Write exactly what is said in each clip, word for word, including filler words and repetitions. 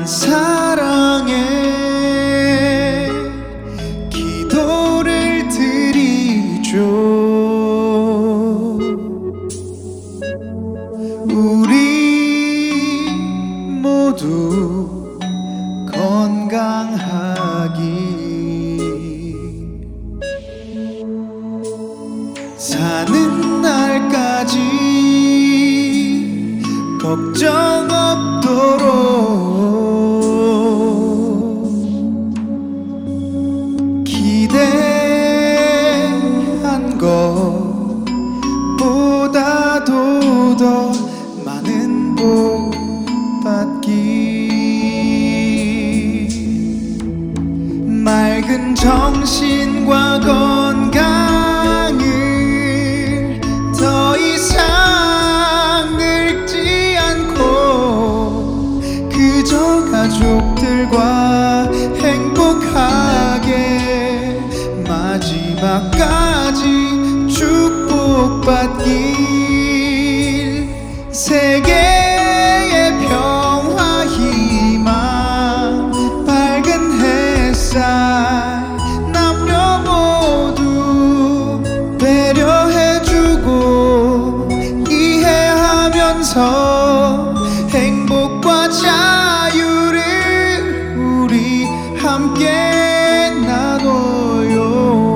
사랑해 기도를 드리죠. 우리 모두 건강하기, 사는 날까지 걱정 없도록 기대한 것보다도 더 많은 복 받기, 맑은 정신과 건강을 더 이상 늙지 않고 그저 가족들과 행복하게 마지막까지 축복받길. 세계의 평화 희망 밝은 햇살 남녀 모두 배려해주고 이해하면서 행복과 자유를 우리 함께 나눠요.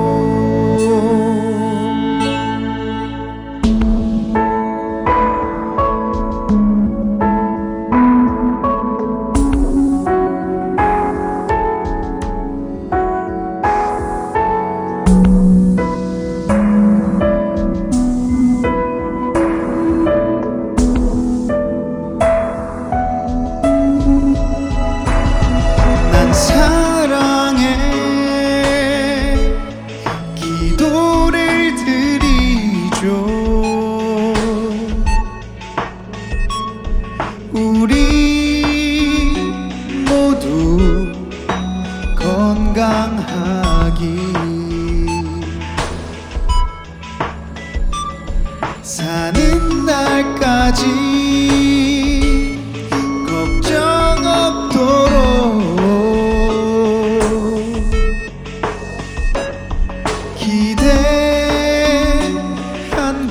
난 사랑해 기도를 드리죠. 우리 모두 건강하기, 사는 날까지 걱정 없도록 기대한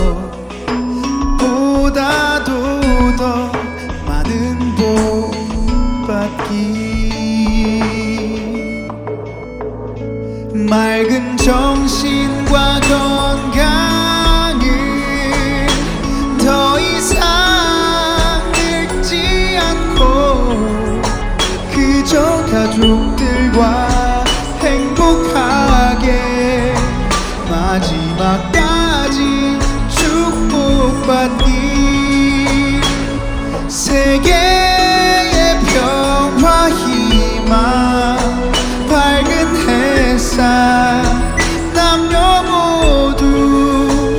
것보다도 더 많은 복 받기, 맑은 정신과 건강을 더 이상 늙지 않고 그저 가족들과 행복하게 마지막까지 축복받기. 세계의 평화 희망 밝은 햇살 남녀 모두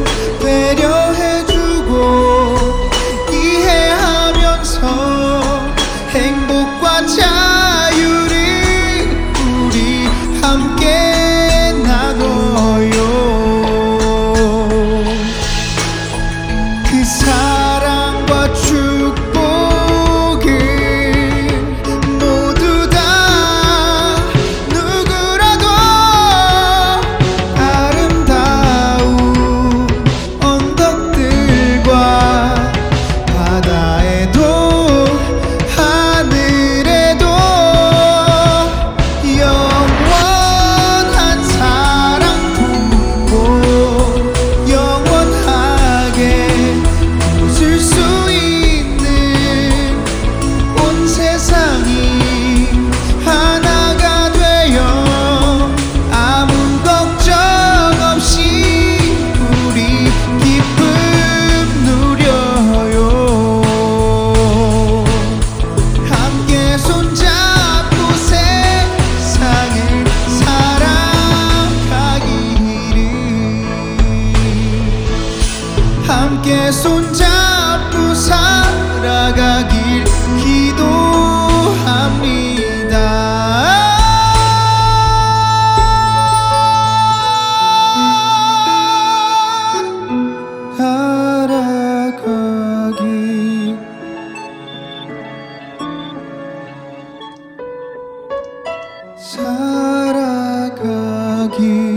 배려해주고 이해하면서 행복과 자유를 우리 함께 나눠요. 그 사랑과 축복을 모두 다 누구라도 아름다운 언덕들과 바다에도 하늘에도 영원한 사랑 품고 영원하게 웃을 수 있는 온 세상이 하나가 되어 아무 걱정 없이 우리 기쁨 누려요. 함께 손잡고 세상을 살아가기를, 함께 손잡고 살아가길 기도합니다. 살아가기 살아가길